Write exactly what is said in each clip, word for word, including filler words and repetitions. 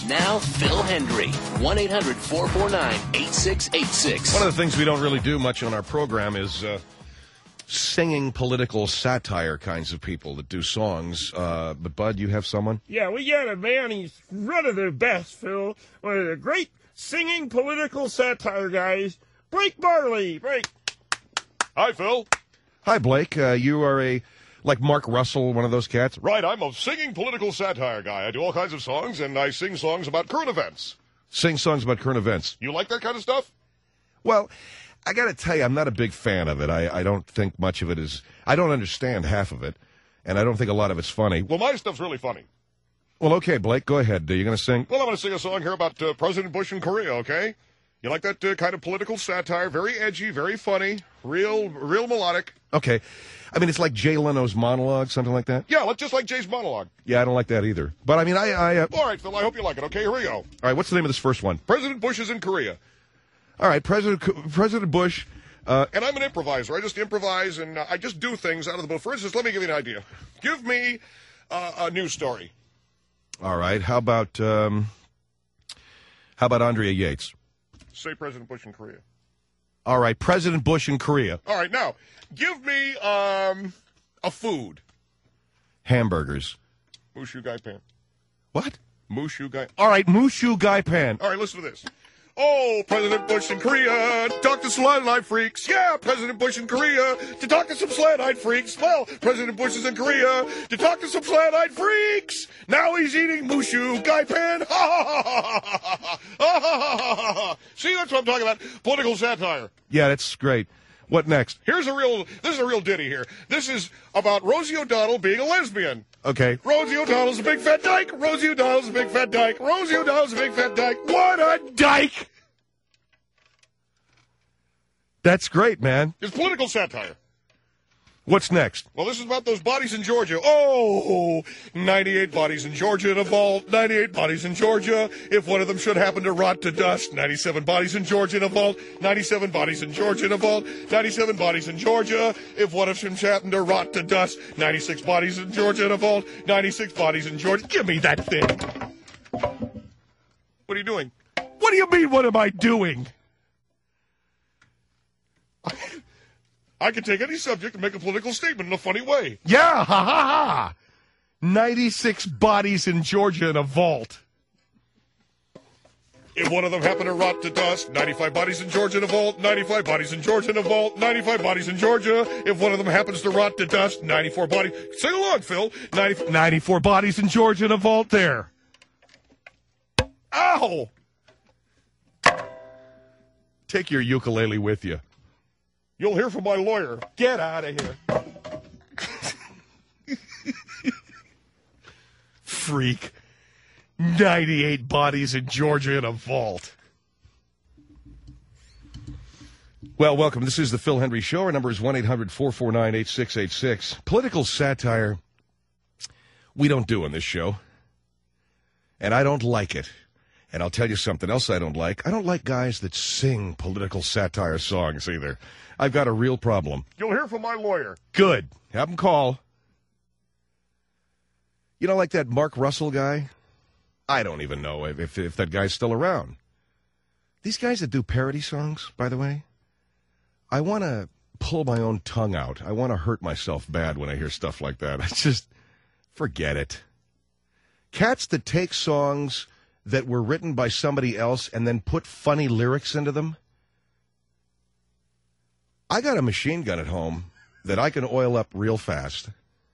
Now, Phil Hendry, one eight hundred four four nine eight six eight six. One of the things we don't really do much on our program is uh, singing political satire kinds of people that do songs. Uh, but, Bud, you have someone? Yeah, we got a man. He's one of the best, Phil. One of the great singing political satire guys, Blake Barley. Blake. Hi, Phil. Hi, Blake. Uh, you are a, like Mark Russell, one of those cats? Right, I'm a singing political satire guy. I do all kinds of songs, and I sing songs about current events. Sing songs about current events. You like that kind of stuff? Well, I got to tell you, I'm not a big fan of it. I, I don't think much of it is, I don't understand half of it, and I don't think a lot of it's funny. Well, my stuff's really funny. Well, okay, Blake, go ahead. Are you going to sing? Well, I'm going to sing a song here about uh, President Bush in Korea, okay? You like that uh, kind of political satire? Very edgy, very funny, real real melodic. Okay. I mean, it's like Jay Leno's monologue, something like that? Yeah, just like Jay's monologue. Yeah, I don't like that either. But, I mean, I... I uh... All right, Phil, I hope you like it. Okay, here we go. All right, what's the name of this first one? President Bush is in Korea. All right, President President Bush... Uh, and I'm an improviser. I just improvise, and uh, I just do things out of the blue. For instance, let me give you an idea. Give me uh, a news story. All right. How about um, how about Andrea Yates? Say President Bush in Korea. All right. President Bush in Korea. All right. Now, give me um, a food. Hamburgers. Mushu Gai Pan. What? Mushu Gai. All right. Mushu Gai Pan. All right. Listen to this. Oh, President Bush in Korea, talk to some slant-eyed freaks. Yeah, President Bush in Korea, to talk to some slant-eyed freaks. Well, President Bush is in Korea, to talk to some slant-eyed freaks. Now he's eating Mushu Gai Pan. Ha ha ha ha ha ha ha ha. See, that's what I'm talking about. Political satire. Yeah, that's great. What next? Here's a real, this is a real ditty here. This is about Rosie O'Donnell being a lesbian. Okay. Rosie O'Donnell's a big fat dyke. Rosie O'Donnell's a big fat dyke. Rosie O'Donnell's a big fat dyke. What a dyke! That's great, man. It's political satire. What's next? Well, this is about those bodies in Georgia. Oh, ninety-eight bodies in Georgia in a vault. ninety-eight bodies in Georgia. If one of them should happen to rot to dust. ninety-seven bodies in Georgia in a vault. ninety-seven bodies in Georgia in a vault. ninety-seven bodies in Georgia. If one of them should happen to rot to dust. ninety-six bodies in Georgia in a vault. ninety-six bodies in Georgia. Give me that thing. What are you doing? What do you mean, what am I doing? I can take any subject and make a political statement in a funny way. Yeah, ha ha ha. ninety-six bodies in Georgia in a vault. If one of them happened to rot to dust, ninety-five bodies in Georgia in a vault, ninety-five bodies in Georgia in a vault, ninety-five bodies in Georgia. If one of them happens to rot to dust, ninety-four bodies. Sing along, Phil. ninety, ninety-four bodies in Georgia in a vault there. Ow! Take your ukulele with you. You'll hear from my lawyer. Get out of here. Freak. ninety-eight bodies in Georgia in a vault. Well, welcome. This is the Phil Hendry Show. Our number is one eight hundred four four nine eight six eight six. Political satire, we don't do on this show. And I don't like it. And I'll tell you something else I don't like. I don't like guys that sing political satire songs either. I've got a real problem. You'll hear from my lawyer. Good. Have him call. You know, like that Mark Russell guy? I don't even know if, if, if that guy's still around. These guys that do parody songs, by the way, I want to pull my own tongue out. I want to hurt myself bad when I hear stuff like that. I just, forget it. Cats that take songs that were written by somebody else and then put funny lyrics into them. I got a machine gun at home that I can oil up real fast.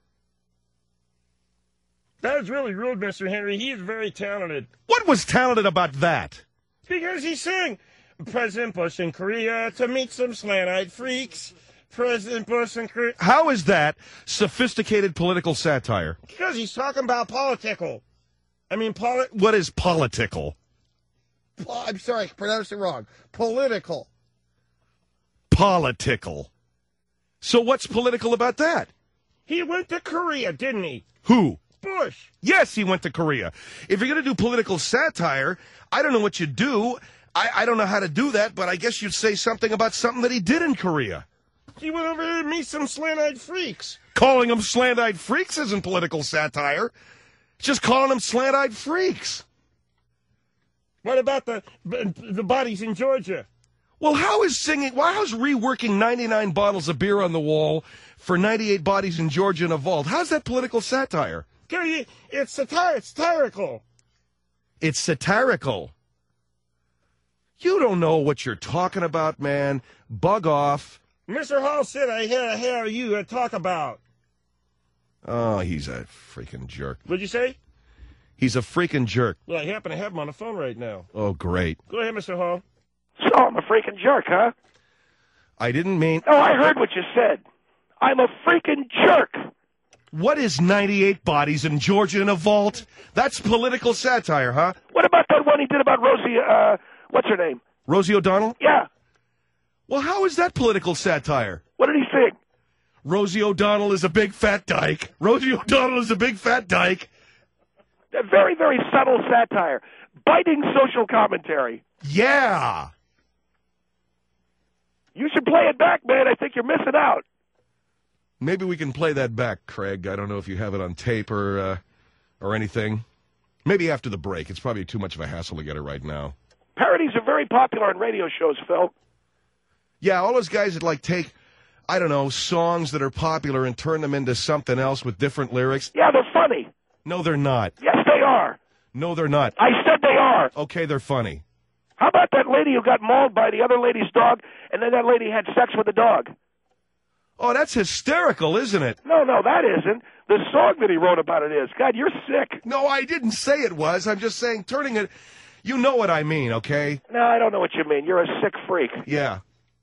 That was really rude, Mister Henry. He is very talented. What was talented about that? Because he sang President Bush in Korea to meet some slant-eyed freaks. President Bush in Korea. How is that sophisticated political satire? Because he's talking about political. I mean, poli- What is political? Po- I'm sorry, I pronounced it wrong. Political. Political. So what's political about that? He went to Korea, didn't he? Who? Bush. Yes, he went to Korea. If you're going to do political satire, I don't know what you do. I, I don't know how to do that, but I guess you'd say something about something that he did in Korea. He went over there to meet some slant-eyed freaks. Calling them slant-eyed freaks isn't political satire. It's just calling them slant-eyed freaks. What about the the bodies in Georgia? Well, how is singing, well, how's reworking ninety-nine bottles of beer on the wall for ninety-eight bodies in Georgia in a vault? How's that political satire? Gary, it's satir- it's satirical. It's satirical. You don't know what you're talking about, man. Bug off. Mister Hall said I had to hear you uh, talk about. Oh, he's a freaking jerk. What'd you say? He's a freaking jerk. Well, I happen to have him on the phone right now. Oh, great. Go ahead, Mister Hall. So I'm a freaking jerk, huh? I didn't mean... No, I heard what you said. I'm a freaking jerk. What is ninety-eight bodies in Georgia in a vault? That's political satire, huh? What about that one he did about Rosie, uh, what's her name? Rosie O'Donnell? Yeah. Well, how is that political satire? What did he sing? Rosie O'Donnell is a big fat dyke. Rosie O'Donnell is a big fat dyke. A very, very subtle satire. Biting social commentary. Yeah. You should play it back, man. I think you're missing out. Maybe we can play that back, Craig. I don't know if you have it on tape or uh, or anything. Maybe after the break. It's probably too much of a hassle to get it right now. Parodies are very popular on radio shows, Phil. Yeah, all those guys that, like, take, I don't know, songs that are popular and turn them into something else with different lyrics. Yeah, they're funny. No, they're not. Yes, they are. No, they're not. I said they are. Okay, they're funny. How about that lady who got mauled by the other lady's dog, and then that lady had sex with the dog? Oh, that's hysterical, isn't it? No, no, that isn't. The song that he wrote about it is. God, you're sick. No, I didn't say it was. I'm just saying turning it... You know what I mean, okay? No, I don't know what you mean. You're a sick freak. Yeah.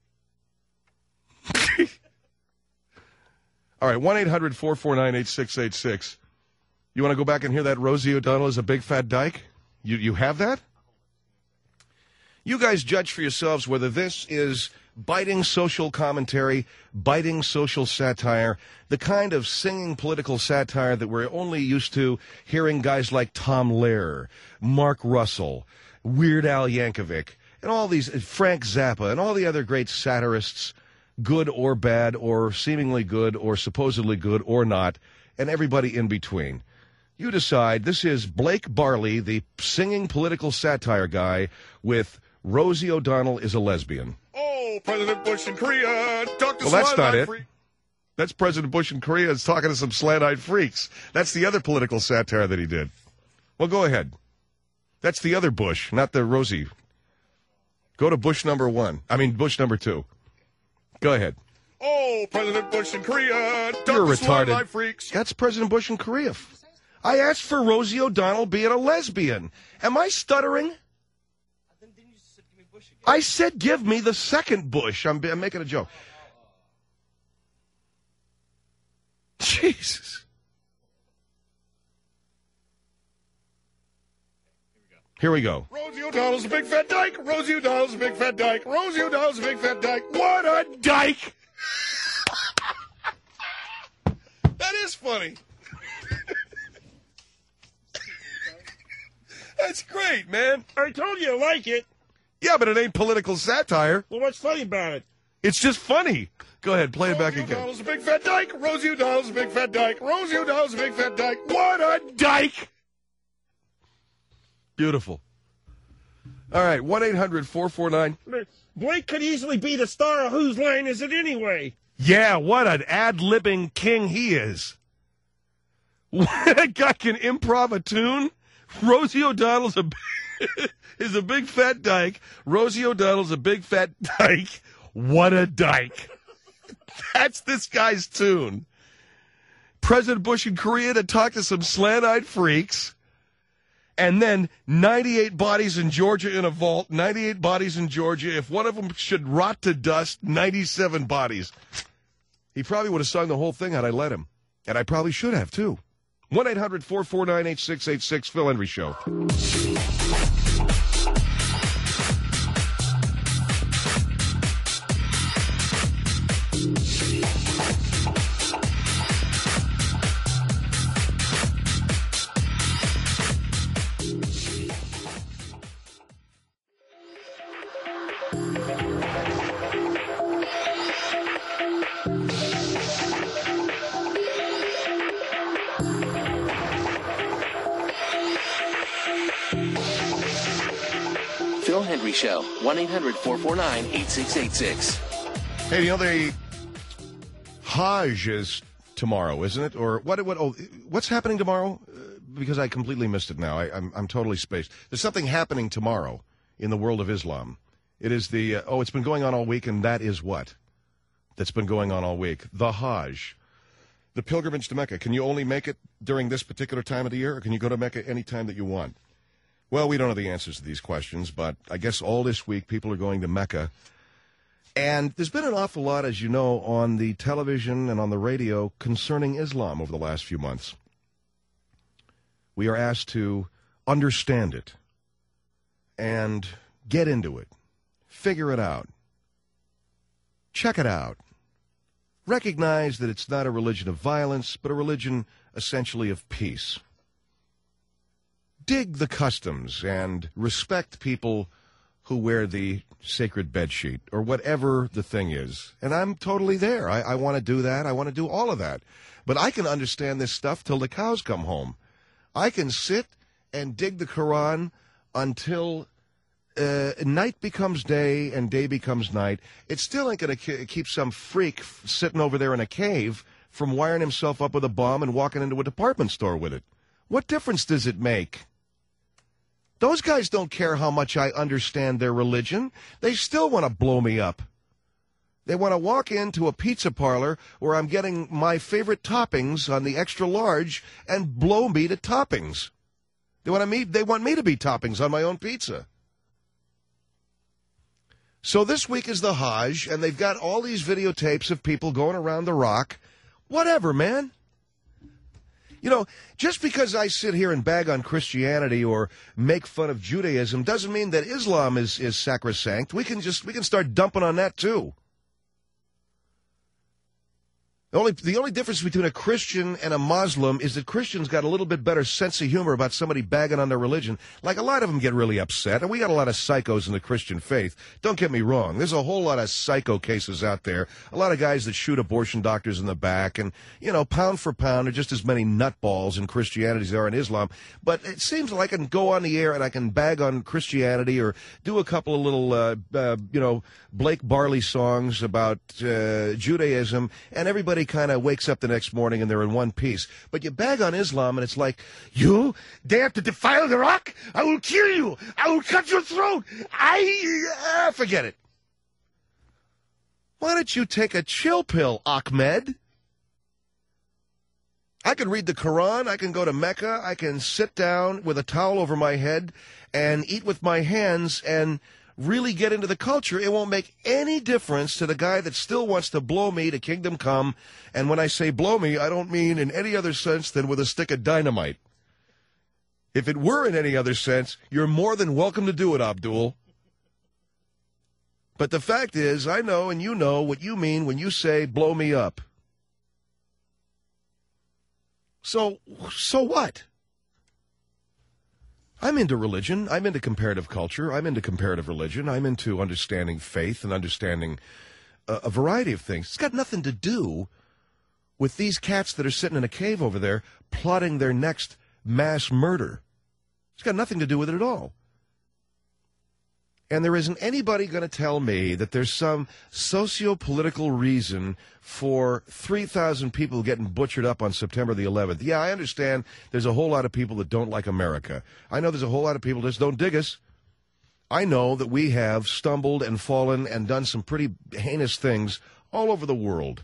All right, one eight hundred four four nine eight six eight six. You want to go back and hear that Rosie O'Donnell is a big fat dyke? You you have that? You guys judge for yourselves whether this is biting social commentary, biting social satire, the kind of singing political satire that we're only used to hearing guys like Tom Lehrer, Mark Russell, Weird Al Yankovic, and all these, Frank Zappa, and all the other great satirists, good or bad, or seemingly good, or supposedly good, or not, and everybody in between. You decide. This is Blake Barley, the singing political satire guy, with Rosie O'Donnell is a lesbian. Oh, President Bush in Korea. Talk to Well, that's not Slant-Eyed it. Freak. That's President Bush in Korea is talking to some slant-eyed freaks. That's the other political satire that he did. Well, go ahead. That's the other Bush, not the Rosie. Go to Bush number one. I mean, Bush number two. Go ahead. Oh, President Bush in Korea. Talk You're to retarded. Slant-Eyed Freaks. That's President Bush in Korea. I asked for Rosie O'Donnell being a lesbian. Am I stuttering? I said give me the second Bush. I'm, I'm making a joke. Jesus. Here we go. Rosie O'Donnell's a big fat dyke. Rosie O'Donnell's a big fat dyke. Rosie O'Donnell's a big fat dyke. What a dyke! That is funny. That's great, man. I told you I like it. Yeah, but it ain't political satire. Well, what's funny about it? It's just funny. Go ahead, play it back Rosie again. O'Donnell's a big fat dyke. Rosie O'Donnell's a big fat dyke. Rosie O'Donnell's a big fat dyke. What a dyke! Beautiful. All right, one eight hundred four four nine. Blake could easily be the star of Whose Line Is It Anyway? Yeah, what an ad-libbing king he is. That guy can improv a tune. Rosie O'Donnell's a is a big fat dyke. Rosie O'Donnell's a big fat dyke. What a dyke. That's this guy's tune. President Bush in Korea to talk to some slant-eyed freaks. And then ninety-eight bodies in Georgia in a vault, ninety-eight bodies in Georgia. If one of them should rot to dust, ninety-seven bodies. He probably would have sung the whole thing had I let him. And I probably should have, too. one eight hundred four four nine eight six eight six, Phil Henry Show. Phil Hendry Show. one eight hundred four four nine eight six eight six. Hey, you know, the Hajj is tomorrow, isn't it? Or what? What? Oh, what's happening tomorrow? Uh, because I completely missed it now. I, I'm I'm totally spaced. There's something happening tomorrow in the world of Islam. It is the uh, oh, it's been going on all week, and that is what? That's been going on all week. The Hajj, the pilgrimage to Mecca. Can you only make it during this particular time of the year, or can you go to Mecca any time that you want? Well, we don't know the answers to these questions, but I guess all this week people are going to Mecca. And there's been an awful lot, as you know, on the television and on the radio concerning Islam over the last few months. We are asked to understand it and get into it, figure it out, check it out, recognize that it's not a religion of violence, but a religion essentially of peace. Dig the customs and respect people who wear the sacred bedsheet or whatever the thing is. And I'm totally there. I, I want to do that. I want to do all of that. But I can understand this stuff till the cows come home. I can sit and dig the Quran until uh, night becomes day and day becomes night. It still ain't going to keep some freak sitting over there in a cave from wiring himself up with a bomb and walking into a department store with it. What difference does it make? Those guys don't care how much I understand their religion. They still want to blow me up. They want to walk into a pizza parlor where I'm getting my favorite toppings on the extra large and blow me to toppings. They want me, they want me to be toppings on my own pizza. So this week is the Hajj, and they've got all these videotapes of people going around the rock. Whatever, man. You know, just because I sit here and bag on Christianity or make fun of Judaism doesn't mean that Islam is, is sacrosanct. We can just we can start dumping on that too. The only, the only difference between a Christian and a Muslim is that Christians got a little bit better sense of humor about somebody bagging on their religion. Like, a lot of them get really upset, and we got a lot of psychos in the Christian faith. Don't get me wrong. There's a whole lot of psycho cases out there. A lot of guys that shoot abortion doctors in the back, and, you know, pound for pound, there are just as many nutballs in Christianity as there are in Islam. But it seems like I can go on the air and I can bag on Christianity or do a couple of little, uh, uh, you know, Blake Barley songs about uh, Judaism, and everybody kind of wakes up the next morning and they're in one piece. But you bag on Islam and it's like, you dare to defile the rock? I will kill you. I will cut your throat. I uh, forget it. Why don't you take a chill pill, Ahmed? I can read the Quran. I can go to Mecca. I can sit down with a towel over my head and eat with my hands and really get into the culture. It won't make any difference to the guy that still wants to blow me to kingdom come. And when I say blow me, I don't mean in any other sense than with a stick of dynamite. If it were in any other sense, you're more than welcome to do it, Abdul. But the fact is, I know and you know what you mean when you say blow me up. So, so what? I'm into religion. I'm into comparative culture. I'm into comparative religion. I'm into understanding faith and understanding a, a variety of things. It's got nothing to do with these cats that are sitting in a cave over there plotting their next mass murder. It's got nothing to do with it at all. And there isn't anybody going to tell me that there's some socio-political reason for three thousand people getting butchered up on September the eleventh. Yeah, I understand there's a whole lot of people that don't like America. I know there's a whole lot of people that just don't dig us. I know that we have stumbled and fallen and done some pretty heinous things all over the world.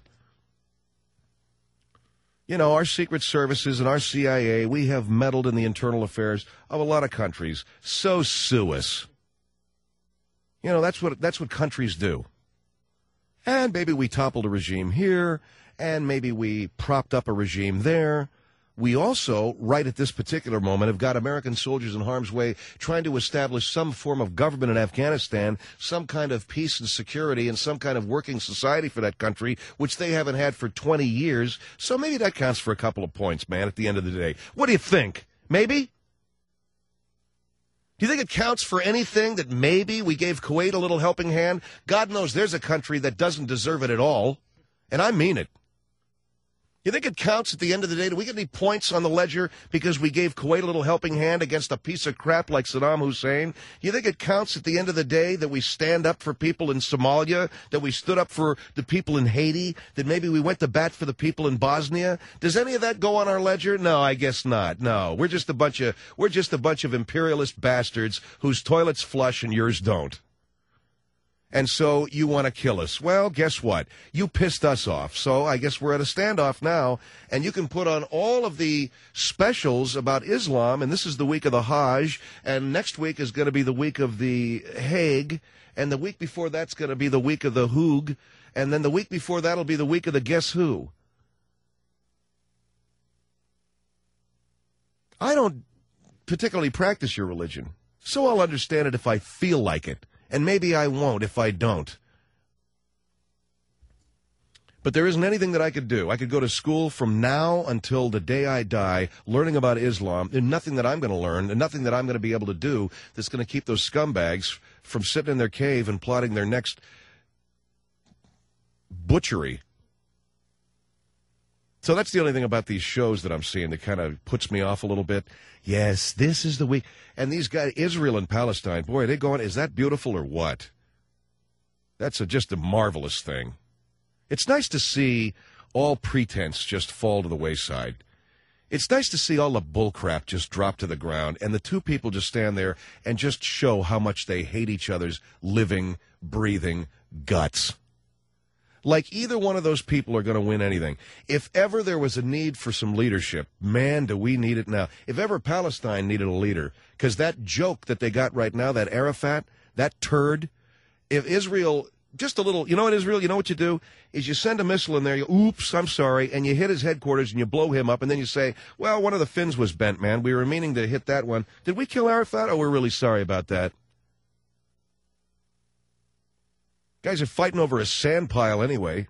You know, our secret services and our C I A, we have meddled in the internal affairs of a lot of countries. So sue us. You know, that's what that's what countries do. And maybe we toppled a regime here, and maybe we propped up a regime there. We also, right at this particular moment, have got American soldiers in harm's way trying to establish some form of government in Afghanistan, some kind of peace and security and some kind of working society for that country, which they haven't had for twenty years. So maybe that counts for a couple of points, man, at the end of the day. What do you think? Maybe? Do you think it counts for anything that maybe we gave Kuwait a little helping hand? God knows there's a country that doesn't deserve it at all, and I mean it. You think it counts at the end of the day? Do we get any points on the ledger because we gave Kuwait a little helping hand against a piece of crap like Saddam Hussein? You think it counts at the end of the day that we stand up for people in Somalia, that we stood up for the people in Haiti, that maybe we went to bat for the people in Bosnia? Does any of that go on our ledger? No, I guess not. No, we're just a bunch of we're just a bunch of imperialist bastards whose toilets flush and yours don't. And so you want to kill us. Well, guess what? You pissed us off. So I guess we're at a standoff now. And you can put on all of the specials about Islam. And this is the week of the Hajj. And next week is going to be the week of the Hague. And the week before that's going to be the week of the Hoog. And then the week before that'll be the week of the Guess Who. I don't particularly practice your religion. So I'll understand it if I feel like it. And maybe I won't if I don't. But there isn't anything that I could do. I could go to school from now until the day I die learning about Islam, and nothing that I'm going to learn, and nothing that I'm going to be able to do that's going to keep those scumbags from sitting in their cave and plotting their next butchery. So that's the only thing about these shows that I'm seeing that kind of puts me off a little bit. Yes, this is the week. And these guys, Israel and Palestine, boy, are they going, is that beautiful or what? That's a, just a marvelous thing. It's nice to see all pretense just fall to the wayside. It's nice to see all the bullcrap just drop to the ground and the two people just stand there and just show how much they hate each other's living, breathing guts. Like either one of those people are going to win anything. If ever there was a need for some leadership, man, do we need it now. If ever Palestine needed a leader, because that joke that they got right now, that Arafat, that turd, if Israel, just a little, you know what, Israel, you know what you do? Is you send a missile in there, you, oops, I'm sorry, and you hit his headquarters and you blow him up, and then you say, well, one of the fins was bent, man. We were meaning to hit that one. Did we kill Arafat? Oh, we're really sorry about that. Guys are fighting over a sand pile anyway.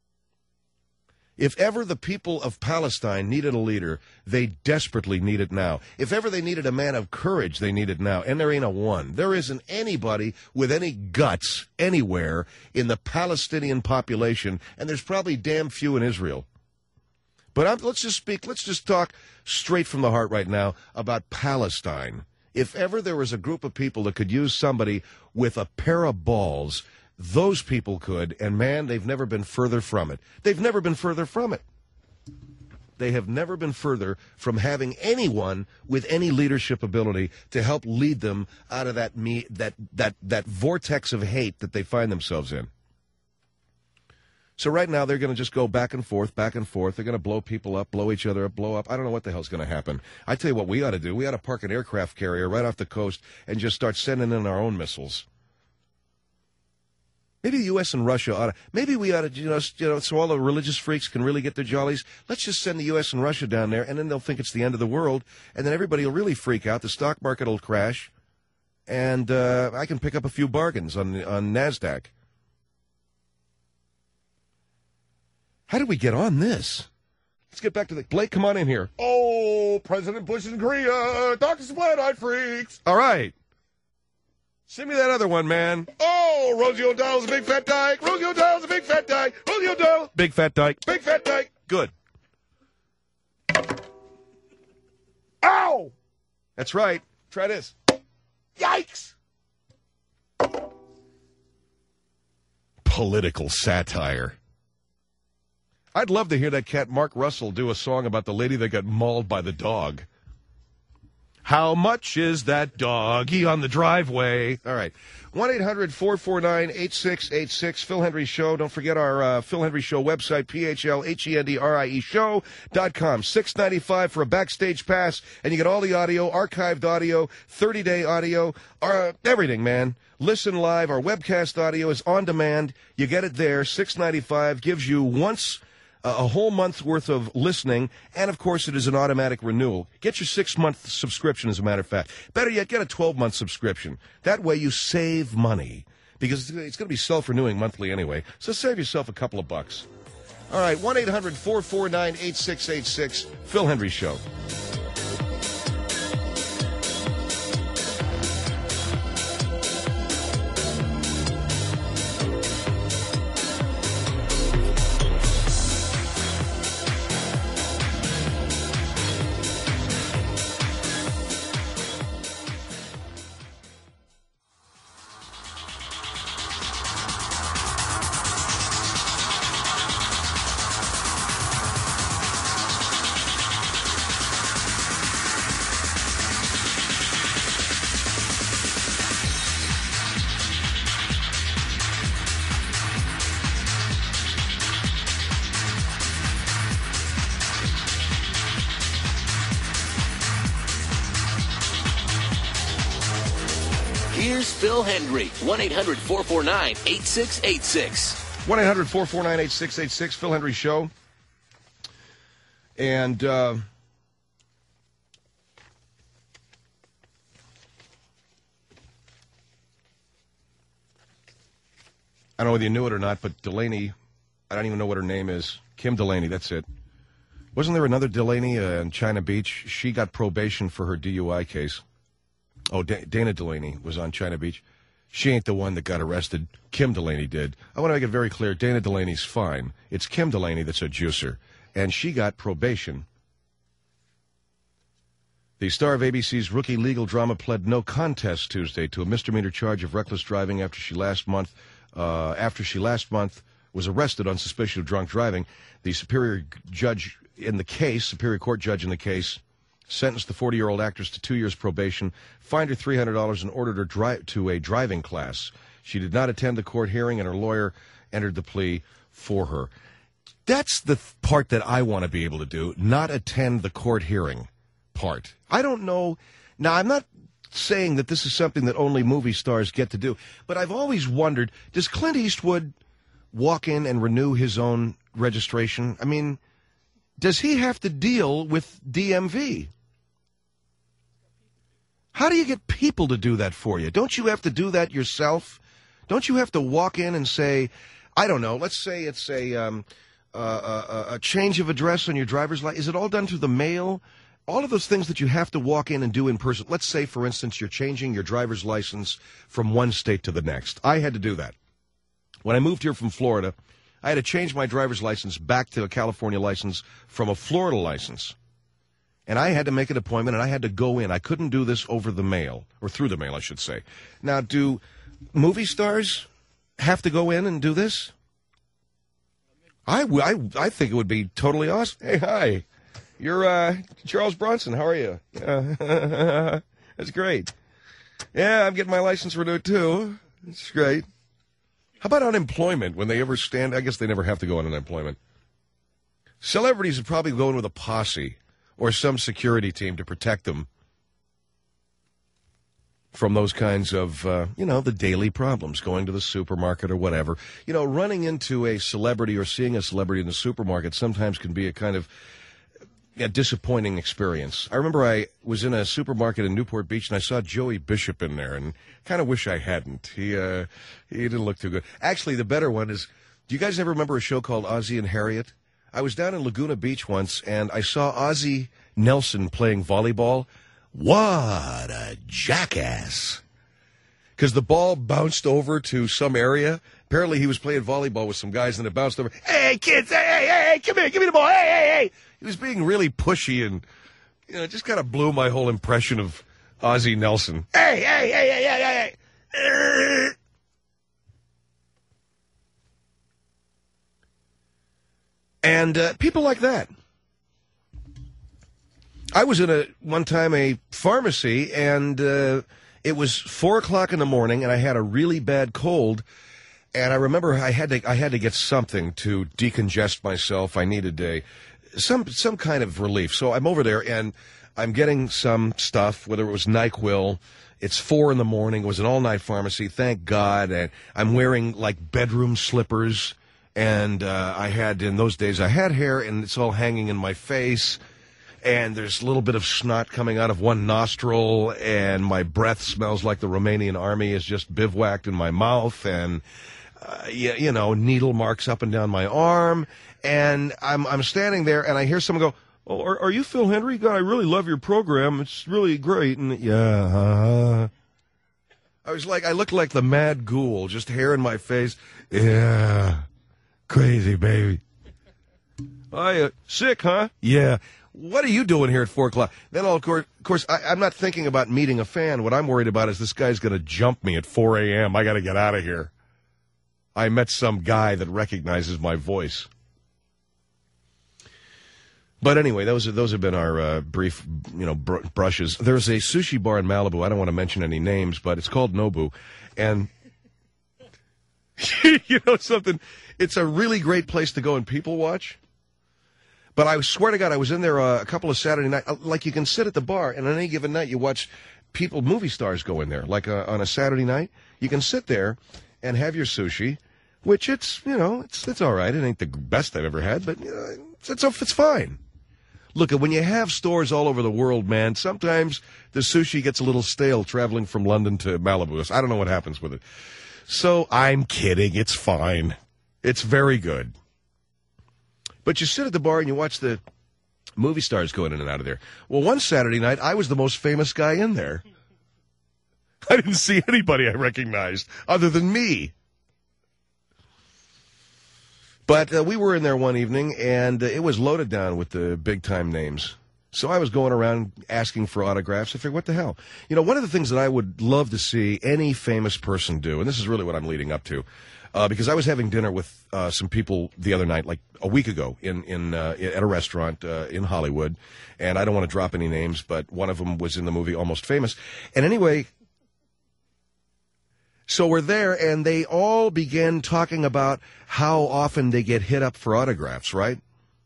If ever the people of Palestine needed a leader, they desperately need it now. If ever they needed a man of courage, they need it now. And there ain't a one. There isn't anybody with any guts anywhere in the Palestinian population, and there's probably damn few in Israel. But I'm, let's just speak, let's just talk straight from the heart right now about Palestine. If ever there was a group of people that could use somebody with a pair of balls, those people could, and man, they've never been further from it. They've never been further from it. They have never been further from having anyone with any leadership ability to help lead them out of that me that that that vortex of hate that they find themselves in. So right now they're going to just go back and forth, back and forth. They're going to blow people up, blow each other up, blow up. I don't know what the hell's going to happen. I tell you what we ought to do. We ought to park an aircraft carrier right off the coast and just start sending in our own missiles. Maybe the U S and Russia ought to, maybe we ought to, you know, you know, so all the religious freaks can really get their jollies. Let's just send the U S and Russia down there, and then they'll think it's the end of the world, and then everybody will really freak out. The stock market will crash, and uh, I can pick up a few bargains on on NASDAQ. How did we get on this? Let's get back to the, Blake, come on in here. Oh, President Bush in Korea, Doctor Splat-Eyed Freaks. All right. Send me that other one, man. Oh, Rosie O'Donnell's a big fat dyke. Rosie O'Donnell's a big fat dyke. Rosie O'Donnell. Big fat dyke. Big fat dyke. Good. Ow! That's right. Try this. Yikes! Political satire. I'd love to hear that cat Mark Russell do a song about the lady that got mauled by the dog. How much is that doggy on the driveway? All right. one eight hundred four four nine eight six eight six, Phil Hendrie Show. Don't forget our uh, Phil Hendrie Show website, P H L H E N D R I E show dot com. six ninety-five for a backstage pass, and you get all the audio, archived audio, thirty-day audio, uh, everything, man. Listen live. Our webcast audio is on demand. You get it there. six ninety-five gives you once a whole month's worth of listening, and, of course, it is an automatic renewal. Get your six-month subscription, as a matter of fact. Better yet, get a twelve-month subscription. That way you save money, because it's going to be self-renewing monthly anyway, so save yourself a couple of bucks. All right, one eight hundred four four nine eight six eight six, Phil Hendrie Show. Here's Phil Hendry, one eight hundred four four nine eight six eight six. one eight hundred four four nine eight six eight six, Phil Hendry Show. And uh, I don't know whether you knew it or not, but Delaney, I don't even know what her name is. Kim Delaney, that's it. Wasn't there another Delaney uh, in China Beach? She got probation for her D U I case. Oh, D- Dana Delaney was on China Beach. She ain't the one that got arrested. Kim Delaney did. I want to make it very clear, Dana Delaney's fine. It's Kim Delaney that's a juicer. And she got probation. The star of A B C's rookie legal drama pled no contest Tuesday to a misdemeanor charge of reckless driving after she last month, uh, after she last month was arrested on suspicion of drunk driving. The superior judge in the case, superior court judge in the case, sentenced the forty-year-old actress to two years probation, fined her three hundred dollars, and ordered her dri- to a driving class. She did not attend the court hearing, and her lawyer entered the plea for her. That's the th- part that I want to be able to do, not attend the court hearing part. I don't know. Now, I'm not saying that this is something that only movie stars get to do, but I've always wondered, does Clint Eastwood walk in and renew his own registration? I mean, does he have to deal with D M V? How do you get people to do that for you? Don't you have to do that yourself? Don't you have to walk in and say, I don't know, let's say it's a um, uh, a, a change of address on your driver's license. Is it all done through the mail? All of those things that you have to walk in and do in person. Let's say, for instance, you're changing your driver's license from one state to the next. I had to do that. When I moved here from Florida, I had to change my driver's license back to a California license from a Florida license. And I had to make an appointment, and I had to go in. I couldn't do this over the mail, or through the mail, I should say. Now, do movie stars have to go in and do this? I, I, I think it would be totally awesome. Hey, hi. You're uh, Charles Bronson. How are you? Uh, that's great. Yeah, I'm getting my license renewed, too. That's great. How about unemployment when they ever stand? I guess they never have to go on unemployment. Celebrities would probably go in with a posse or some security team to protect them from those kinds of, uh, you know, the daily problems, going to the supermarket or whatever. You know, running into a celebrity or seeing a celebrity in the supermarket sometimes can be a kind of a disappointing experience. I remember I was in a supermarket in Newport Beach, and I saw Joey Bishop in there, and kind of wish I hadn't. He uh, he didn't look too good. Actually, the better one is, do you guys ever remember a show called Ozzie and Harriet? I was down in Laguna Beach once, and I saw Ozzie Nelson playing volleyball. What a jackass. Because the ball bounced over to some area. Apparently, he was playing volleyball with some guys, and it bounced over. Hey, kids, hey, hey, hey, hey, come here, give me the ball, hey, hey, hey. He was being really pushy, and, you know, it just kind of blew my whole impression of Ozzie Nelson. Hey, hey, hey, hey, hey, hey, hey. And uh, people like that. I was in a one time a pharmacy, and uh, it was four o'clock in the morning, and I had a really bad cold. And I remember I had to I had to get something to decongest myself. I needed a some some kind of relief. So I'm over there, and I'm getting some stuff, whether it was NyQuil. It's four in the morning. It was an all-night pharmacy, thank God. And I'm wearing, like, bedroom slippers. And uh, I had, in those days, I had hair, and it's all hanging in my face. And there's a little bit of snot coming out of one nostril, and my breath smells like the Romanian army is just bivouacked in my mouth, and, uh, you, you know, needle marks up and down my arm. And I'm I'm standing there, and I hear someone go, "Oh, are, are you Phil Hendry? God, I really love your program. It's really great." And yeah, uh, I was like, I looked like the Mad Ghoul, just hair in my face. Yeah, crazy baby. Oh, you sick, huh? Yeah. What are you doing here at four o'clock? Then, of course, of course I, I'm not thinking about meeting a fan. What I'm worried about is this guy's going to jump me at four a.m. I got to get out of here. I met some guy that recognizes my voice. But anyway, those are, those have been our uh, brief, you know, br- brushes. There's a sushi bar in Malibu. I don't want to mention any names, but it's called Nobu. And you know something? It's a really great place to go and people watch. But I swear to God, I was in there uh, a couple of Saturday nights. Like, you can sit at the bar, and on any given night, you watch people, movie stars go in there, like uh, on a Saturday night. You can sit there and have your sushi, which it's, you know, it's it's all right. It ain't the best I've ever had, but you know, it's, it's, it's fine. Look, when you have stores all over the world, man, sometimes the sushi gets a little stale traveling from London to Malibu. I don't know what happens with it. So I'm kidding. It's fine. It's very good. But you sit at the bar and you watch the movie stars go in and out of there. Well, one Saturday night, I was the most famous guy in there. I didn't see anybody I recognized other than me. But uh, we were in there one evening, and uh, it was loaded down with the big-time names. So I was going around asking for autographs. I figured, what the hell? You know, one of the things that I would love to see any famous person do, and this is really what I'm leading up to, uh, because I was having dinner with uh, some people the other night, like a week ago, in, in uh, at a restaurant uh, in Hollywood, and I don't want to drop any names, but one of them was in the movie Almost Famous. And anyway... So we're there, and they all began talking about how often they get hit up for autographs, right?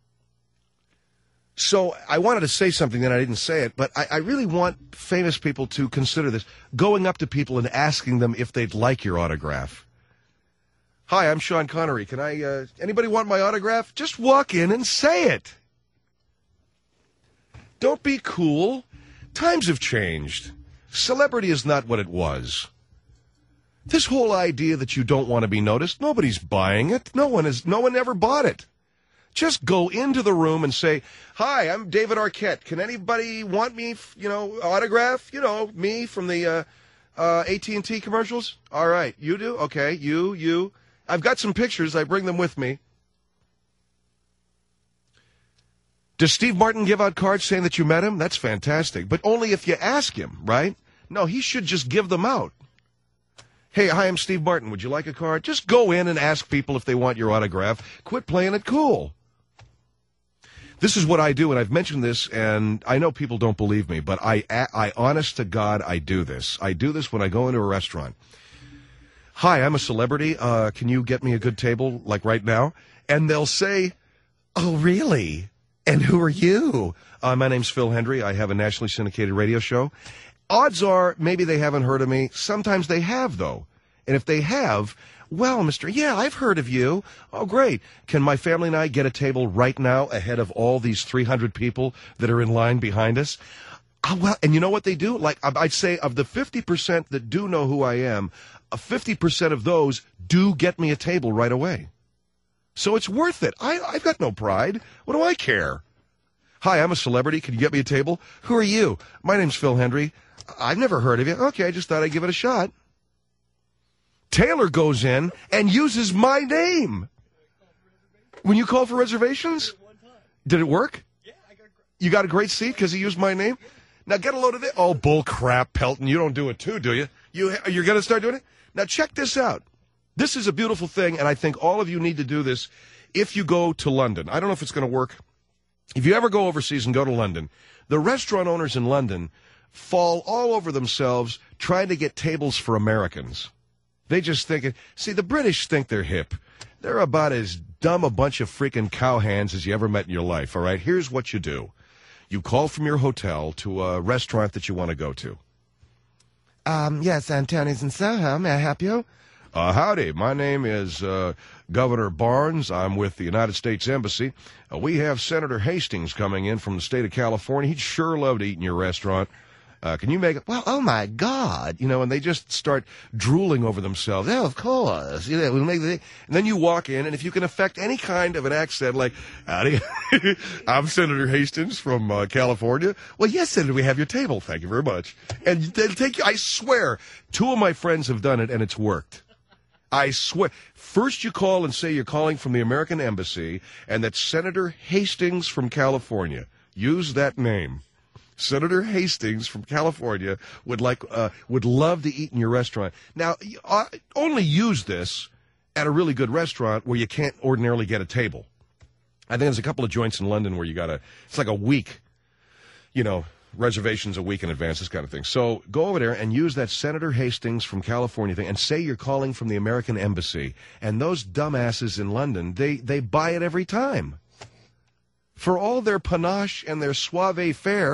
So I wanted to say something, then I didn't say it, but I, I really want famous people to consider this, going up to people and asking them if they'd like your autograph. Hi, I'm Sean Connery. Can I, uh, anybody want my autograph? Just walk in and say it. Don't be cool. Times have changed. Celebrity is not what it was. This whole idea that you don't want to be noticed, nobody's buying it. No one is. No one ever bought it. Just go into the room and say, hi, I'm David Arquette. Can anybody want me, you know, autograph? You know, me from the uh, uh, A T and T commercials? All right, you do? Okay, you, you. I've got some pictures. I bring them with me. Does Steve Martin give out cards saying that you met him? That's fantastic. But only if you ask him, right? No, he should just give them out. Hey, hi, I'm Steve Martin. Would you like a card? Just go in and ask people if they want your autograph. Quit playing it cool. This is what I do, and I've mentioned this, and I know people don't believe me, but I, I, honest to God, I do this. I do this when I go into a restaurant. Hi, I'm a celebrity. Uh, can you get me a good table, like right now? And they'll say, oh, really? And who are you? Uh, my name's Phil Hendry. I have a nationally syndicated radio show. Odds are maybe they haven't heard of me. Sometimes they have, though. And if they have, well, Mister Yeah, I've heard of you. Oh, great. Can my family and I get a table right now ahead of all these three hundred people that are in line behind us? Oh, well, and you know what they do? Like, I'd say of the fifty percent that do know who I am, fifty percent of those do get me a table right away. So it's worth it. I, I've got no pride. What do I care? Hi, I'm a celebrity. Can you get me a table? Who are you? My name's Phil Hendry. I've never heard of you. Okay, I just thought I'd give it a shot. Taylor goes in and uses my name. When you call for reservations? Did it work? Yeah, I got. You got a great seat because he used my name? Now get a load of it. Oh, bull crap, Pelton. You don't do it too, do you? You, you're going to start doing it? Now check this out. This is a beautiful thing, and I think all of you need to do this if you go to London. I don't know if it's going to work. If you ever go overseas and go to London, the restaurant owners in London fall all over themselves trying to get tables for Americans. They just think it. See, the British think they're hip. They're about as dumb a bunch of freaking cowhands as you ever met in your life, all right? Here's what you do. You call from your hotel to a restaurant that you want to go to. Um, yes, Antoni's in Soho. May I help you? Uh, howdy. My name is uh, Governor Barnes. I'm with the United States Embassy. Uh, we have Senator Hastings coming in from the state of California. He'd sure love to eat in your restaurant. Uh, can you make it? Well, oh, my God. You know, and they just start drooling over themselves. Oh, of course. You know, we'll make the... And then you walk in, and if you can affect any kind of an accent like, howdy, I'm Senator Hastings from uh, California. Well, yes, Senator, we have your table. Thank you very much. And they'll take you, I swear, two of my friends have done it, and it's worked. I swear. First you call and say you're calling from the American Embassy, and that's Senator Hastings from California. Use that name. Senator Hastings from California would like uh, would love to eat in your restaurant. Now, uh, only use this at a really good restaurant where you can't ordinarily get a table. I think there's a couple of joints in London where you got to, it's like a week, you know, reservations a week in advance, this kind of thing. So go over there and use that Senator Hastings from California thing and say you're calling from the American Embassy. And those dumbasses in London, they, they buy it every time. For all their panache and their suave fare,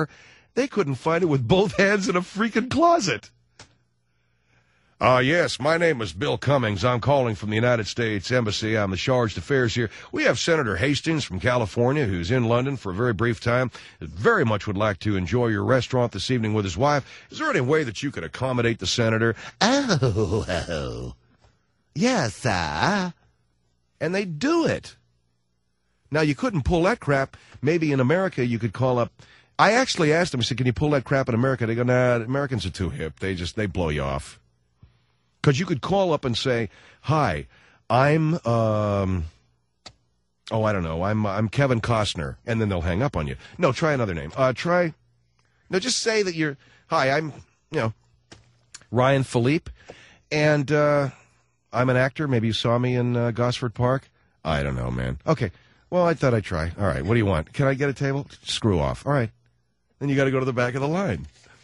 They couldn't find it with both hands in a freaking closet. Uh, yes, my name is Bill Cummings. I'm calling from the United States Embassy. I'm the chargé d'affaires here. We have Senator Hastings from California, who's in London for a very brief time. Very much would like to enjoy your restaurant this evening with his wife. Is there any way that you could accommodate the senator? Oh, oh. Yes, sir. And they do it. Now, you couldn't pull that crap. Maybe in America you could call up. I actually asked them, I said, can you pull that crap in America? They go, nah, Americans are too hip. They just, they blow you off. Because you could call up and say, hi, I'm, um, oh, I don't know, I'm I'm Kevin Costner, and then they'll hang up on you. No, try another name. Uh, try, no, just say that you're, hi, I'm, you know, Ryan Philippe, and uh, I'm an actor. Maybe you saw me in uh, Gosford Park. I don't know, man. Okay, well, I thought I'd try. All right, what do you want? Can I get a table? Screw off. All right. Then you got to go to the back of the line.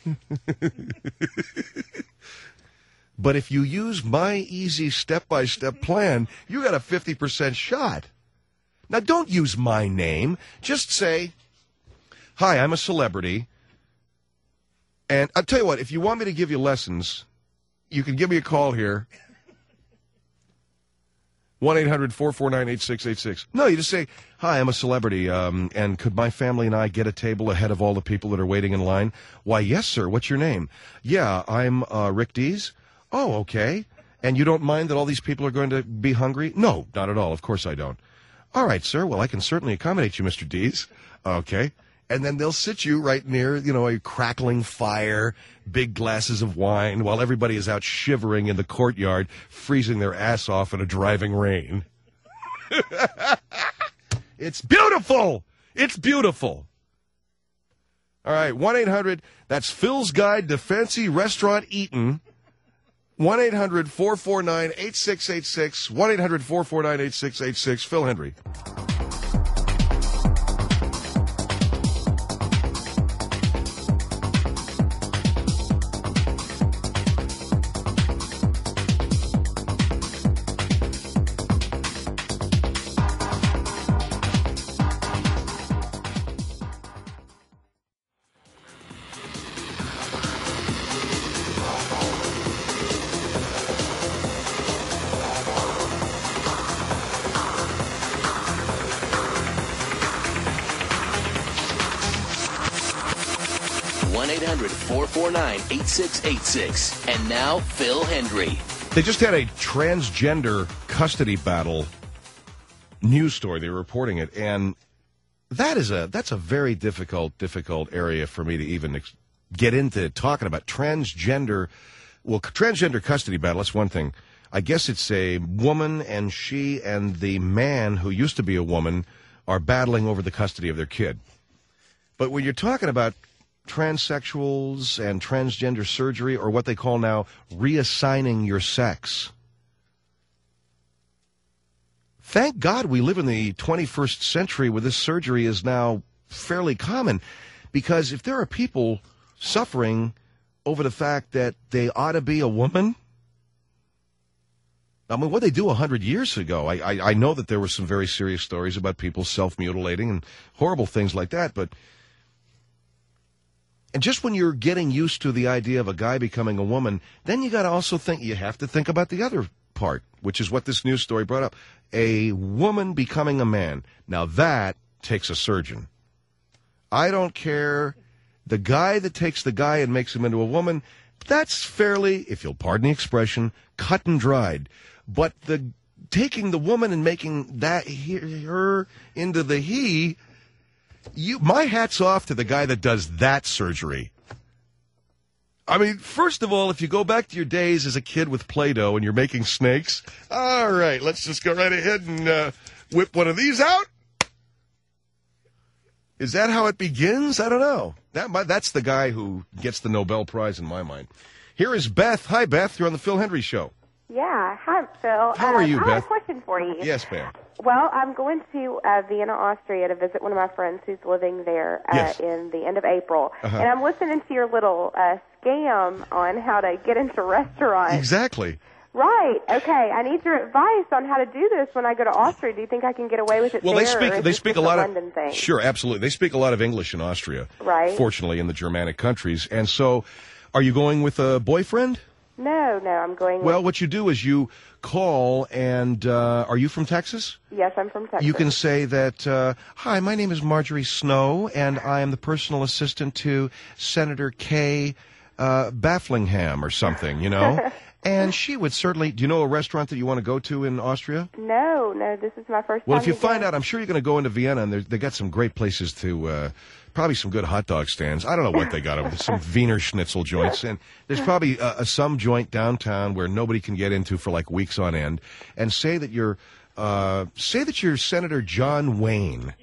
But if you use my easy step-by-step plan, you got a fifty percent shot. Now, don't use my name. Just say, hi, I'm a celebrity. And I'll tell you what, if you want me to give you lessons, you can give me a call here. one eight hundred four four nine eight six eight six. No, you just say, hi, I'm a celebrity, um, and could my family and I get a table ahead of all the people that are waiting in line? Why, yes, sir. What's your name? Yeah, I'm uh, Rick Dees. Oh, okay. And you don't mind that all these people are going to be hungry? No, not at all. Of course I don't. All right, sir. Well, I can certainly accommodate you, Mister Dees. Okay. And then they'll sit you right near, you know, a crackling fire, big glasses of wine, while everybody is out shivering in the courtyard, freezing their ass off in a driving rain. It's beautiful. It's beautiful. All right, one eight hundred, that's Phil's Guide to Fancy Restaurant Eatin'. one eight hundred four four nine eight six eight six. one eight hundred four four nine eight six eight six. Phil Hendry. one eight hundred four four nine eight six eight six. And now, Phil Hendry. They just had a transgender custody battle news story. They were reporting it, and that is a that's a very difficult, difficult area for me to even ex- get into talking about transgender. Well, transgender custody battle, that's one thing. I guess it's a woman, and she and the man who used to be a woman are battling over the custody of their kid. But when you're talking about transsexuals and transgender surgery, or what they call now reassigning your sex, thank God we live in the twenty-first century where this surgery is now fairly common, because if there are people suffering over the fact that they ought to be a woman, I mean, what they do a hundred years ago, I, I, I know that there were some very serious stories about people self-mutilating and horrible things like that, but and just when you're getting used to the idea of a guy becoming a woman, then you got to also think, you have to think about the other part, which is what this news story brought up. A woman becoming a man. Now that takes a surgeon. I don't care. The guy that takes the guy and makes him into a woman, that's fairly, if you'll pardon the expression, cut and dried. But the taking the woman and making that he, her into the he, you, my hat's off to the guy that does that surgery. I mean, first of all, if you go back to your days as a kid with Play-Doh and you're making snakes, all right, let's just go right ahead and uh, whip one of these out. Is that how it begins? I don't know. That might, that's the guy who gets the Nobel Prize in my mind. Here is Beth. Hi, Beth. You're on the Phil Hendry Show. Yeah. Hi, Phil. How are you, um, Beth? I have a question for you. Yes, ma'am. Well, I'm going to uh, Vienna, Austria to visit one of my friends who's living there uh, Yes. in the end of April. Uh-huh. And I'm listening to your little uh, scam on how to get into restaurants. Exactly. Right. Okay. I need your advice on how to do this when I go to Austria. Do you think I can get away with it Well, there? they speak. Or is They this speak a just lot London of. thing? Sure, absolutely. They speak a lot of English in Austria. Right. Fortunately, in the Germanic countries, and so, are you going with a boyfriend? No, no. I'm going. Well, with... what you do is you call, and uh, are you from Texas? Yes, I'm from Texas. You can say that, uh, hi, my name is Marjorie Snow, and I am the personal assistant to Senator Kay uh, Bafflingham or something, you know? And she would certainly, do you know a restaurant that you want to go to in Austria? No, no, this is my first Well, time. if you to find go. out, I'm sure you're going to go into Vienna, and they got some great places to, uh, probably some good hot dog stands. I don't know what they got over there, some Wiener Schnitzel joints. And there's probably uh, some joint downtown where nobody can get into for like weeks on end. And say that you're, uh, say that you're Senator John Wayne.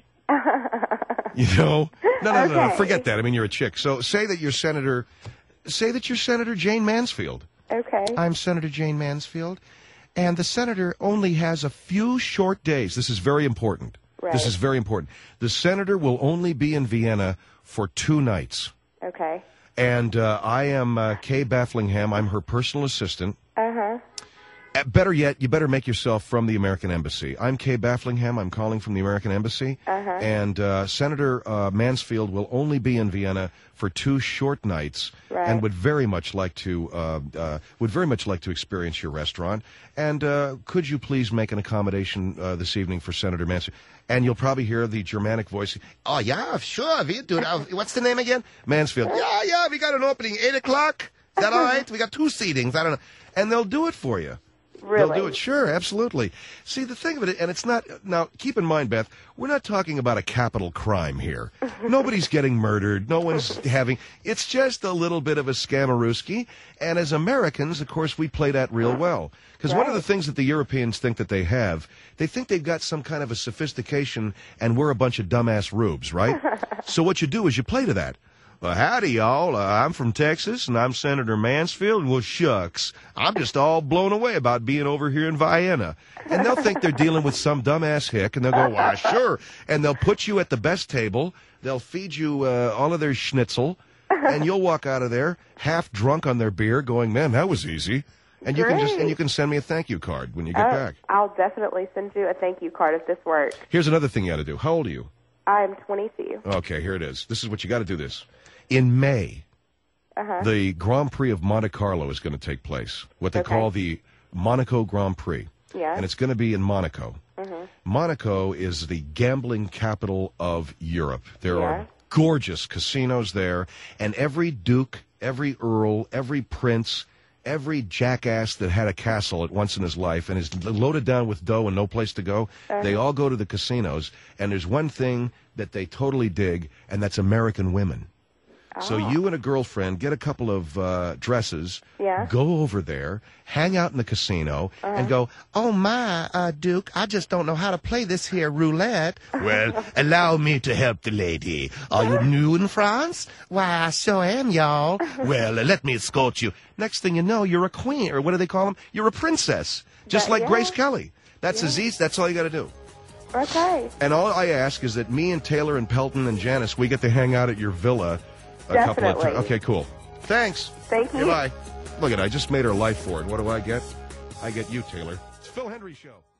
You know? No, no, no, no, Okay. forget that. I mean, you're a chick. So say that you're Senator, say that you're Senator Jane Mansfield. Okay. I'm Senator Jane Mansfield, and the senator only has a few short days. This is very important. Right. This is very important. The senator will only be in Vienna for two nights. Okay. And uh, I am uh, Kay Bafflingham. I'm her personal assistant. Uh-huh. Uh, better yet, you better make yourself from the American Embassy. I'm Kay Bafflingham. I'm calling from the American Embassy. Uh-huh. And uh, Senator uh, Mansfield will only be in Vienna for two short nights, Right. and would very much like to uh, uh, would very much like to experience your restaurant. And uh, could you please make an accommodation uh, this evening for Senator Mansfield? And you'll probably hear the Germanic voice. Oh yeah, sure, we do. Uh, what's the name again? Mansfield. Yeah, yeah, we got an opening eight o'clock. Is that all right? We got two seatings. I don't know. And they'll do it for you. Really? They'll do it, sure, absolutely. See, the thing of it, and it's not, now, keep in mind, Beth, we're not talking about a capital crime here. Nobody's getting murdered. No one's having, it's just a little bit of a scammerooski. And as Americans, of course, we play that real well. Because one of the things that the Europeans think that they have, they think they've got some kind of a sophistication, and we're a bunch of dumbass rubes, right? So what you do is you play to that. Well, howdy, y'all. Uh, I'm from Texas, and I'm Senator Mansfield. Well, shucks, I'm just all blown away about being over here in Vienna. And they'll think they're dealing with some dumbass hick, and they'll go, why, sure. And they'll put you at the best table. They'll feed you uh, all of their schnitzel, and you'll walk out of there half drunk on their beer going, man, that was easy. And you can just and you can send me a thank you card when you get Oh, back. I'll definitely send you a thank you card if this works. Here's another thing you got to do. How old are you? I'm twenty-two. Okay, here it is. This is what you got to do this. In May, Uh-huh. the Grand Prix of Monte Carlo is going to take place, what they Okay. call the Monaco Grand Prix. Yeah. And it's going to be in Monaco. Mm-hmm. Monaco is the gambling capital of Europe. There Yeah. are gorgeous casinos there, and every duke, every earl, every prince, every jackass that had a castle at once in his life and is loaded down with dough and no place to go, they all go to the casinos, and there's one thing that they totally dig, and that's American women. So you and a girlfriend get a couple of uh, dresses, Yeah. go over there, hang out in the casino, and go, oh, my, uh, Duke, I just don't know how to play this here roulette. Well, allow me to help the lady. Are you new in France? Why, I sure am, y'all. Well, uh, let me escort you. Next thing you know, you're a queen, or what do they call them? You're a princess, just But, like yeah. Grace Kelly. That's Aziz. That's all you got to do. Okay. And all I ask is that me and Taylor and Pelton and Janice, we get to hang out at your villa a couple of Definitely. times. Okay, cool. Thanks. Thank you. Goodbye. Look at it. I just made her life for it. What do I get? I get you, Taylor. It's Phil Hendry Show.